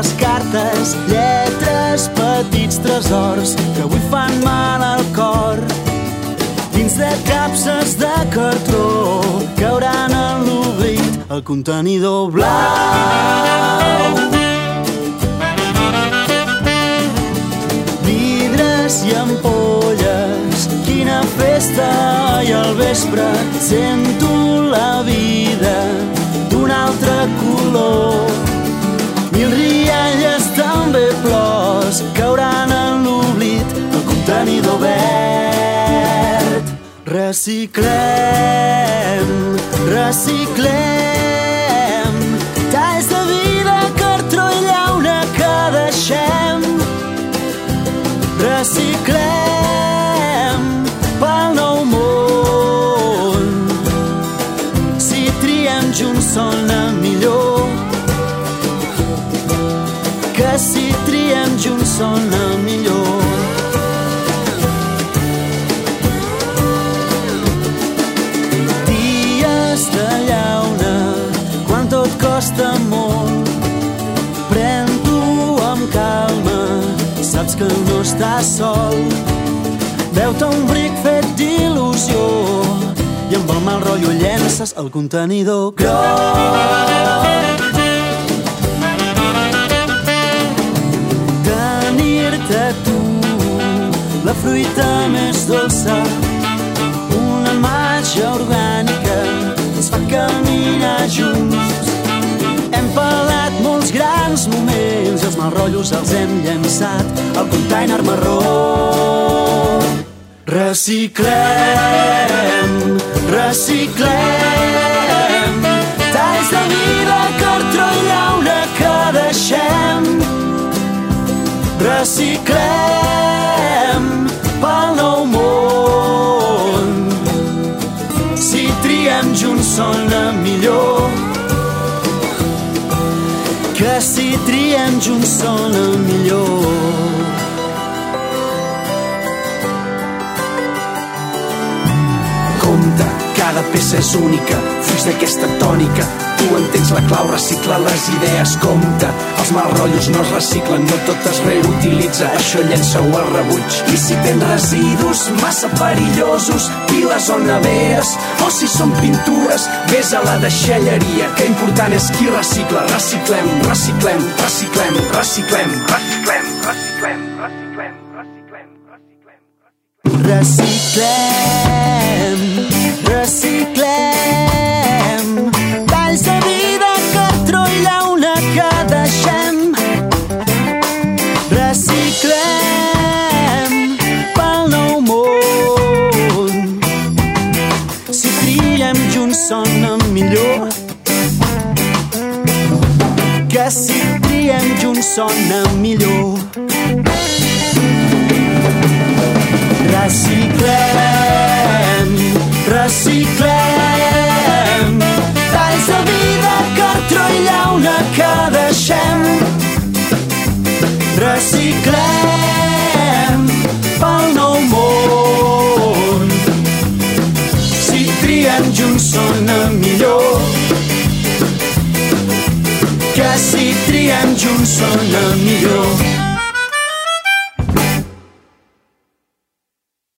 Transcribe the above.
les cartes, lletres, petits tresors que avui fan mal al cor. Dins de capses de cartró cauran en l'oblit el contenidor blau. Vidres i ampolles, quina festa, i al vespre sento la vida d'un altre color. Mil rialles, també plors, cauran en l'oblit el contenidor verd. Reciclem, reciclem, talls de vida, cartró i llauna que deixem. Reciclem pel nou món. Si triem junts sona millor. Que si triem junts sona millor. Dies de llauna, quan tot costa molt, pren-t'ho amb calma, saps que no estàs sol. Beu-te un bric fet d'il·lusió i amb el mal rotllo llences el contenidor groc. Tenir-te tu, la fruita més dolça, una imatge orgànica ens fa caminar junts. Hem pelat molts grans moments i els mal rotllos els hem llençat al container marró. Reciclem, reciclem, talls de vida, cartró i llauna que deixem. Reciclem pel nou món. Si triem junts sona millor. Que si triem junts sona millor. Compte, cada peça és única, fuig d'aquesta tònica. Tu entens la clau, recicla les idees, compte. Els mal rotllos no es reciclen, no tot es reutilitza, això llença-ho al rebuig. I si tens residus massa perillosos, piles o neveres, o si són pintures, vés a la deixalleria, que important és qui recicla. Reciclem, reciclem, reciclem, reciclem, reciclem, reciclem, reciclem, reciclem, reciclem. Reciclem, reciclem, talls de vida, cartró i llauna que deixem. Reciclem pel nou món. Si triem junts sona millor. Que si triem junts sona millor. Reciclem, reciclem, talls de vida, cartró i llauna que deixem. Reciclem pel nou món. Si triem junts sona millor. Que si triem junts sona millor.